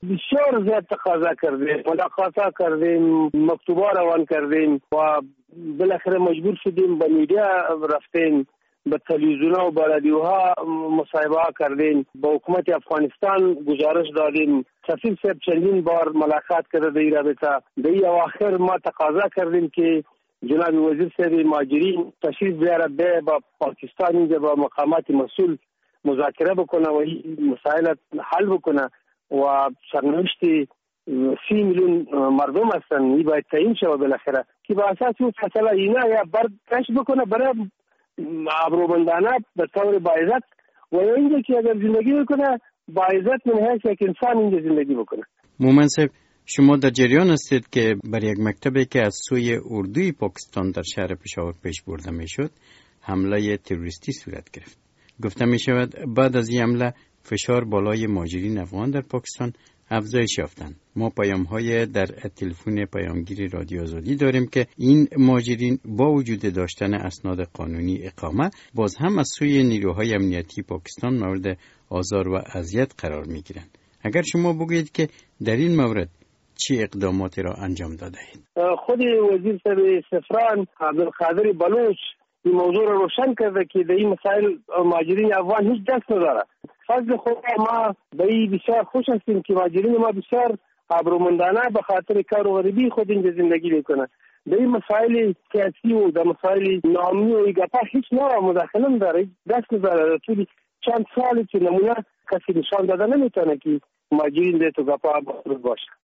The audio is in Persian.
بسیار زیاد تقاضا کردیم، ملاقات کردیم، مکتوبا روان کردیم و بالاخره مجبور شدیم به میدیا رفتیم، به تلویزیون و به رادیوها مصاحبه کردیم، با حکومت افغانستان گزارش دادیم. سفیر صاحب چندین بار ملاقات کرده در این رابطه. در این اواخر ما تقاضا کردیم که جناب وزیر صاحب مهاجرین تشریف بیاره با پاکستان، اینجا با مقامات مسئول مذاکره بکنه و این مسائل حل بکنه و سرنوشت 30 میلیون مردم هستن، این باید تعیین شود بالاخره که با اساس اون فیصله اینا یا برداشت بکنه برای ابرومندانه به طور باعزت و اینجا که اگر زندگی بکنه باعزت من هست یک انسان اینجا زندگی بکنه. مومن صاحب، شما در جریان هستید که بر یک مکتبی که از سوی اردوی پاکستان در شهر پشاور پیش برده میشد حمله تروریستی صورت گرفت. گفته می شود بعد از این حمله فشار بالای مهاجرین افغان در پاکستان افزایش یافتند. ما پیام‌های در تلفن پیامگیر رادیو آزادی داریم که این مهاجرین با وجود داشتن اسناد قانونی اقامه باز هم از سوی نیروهای امنیتی پاکستان مورد آزار و اذیت قرار می‌گیرند. اگر شما بگویید که در این مورد چه اقداماتی را انجام داده اید؟ خود وزیر صاحب سفران عبدالقادر بلوچ این موضوع را روشن کرده که در این مسائل مهاجرین افغان هیچ دست نداره. فضل خدا ما به این بسیار خوش هستیم که مهاجرین ما بسیار ابرومندانه به خاطر کار و غریبی خود اینجا زندگی میکنه. در این مسائل سیاسی و در مسائل نامی و گپا هیچ نوع مداخله نداره، دست نداره. طول چند سالی که نمونه کسی نشان داده نمیتونه که مهاجرین در تو گپا باشه.